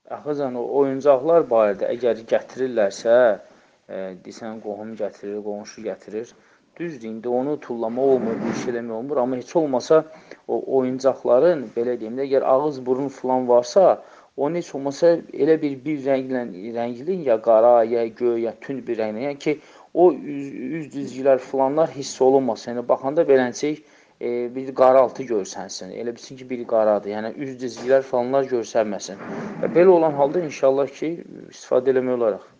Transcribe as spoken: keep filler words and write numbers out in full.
Axıcan, o oyuncaqlar barədə əgər gətirirlərsə, e, desən qohum gətirir, qonşu gətirir, düzdür, indi onu tullamaq olmur, bir şey eləmək olmur, amma heç olmasa o oyuncaqların, belə deyim də, əgər ağız, burun falan varsa, onu heç olmasa elə bir bir rənglə, rəngli, ya qara, ya göy, ya tünd bir rənglə, yəni ki, o üz, üz dizgilər falanlar hiss olunmasın, yəni baxanda beləncək e, bir qaraltı görsənsin, elə bilsin ki, biri qaradır, yəni üz dizgilər falanlar görsənməsin. Və belə olan halda inşallah ki, istifadə eləmək olaraq.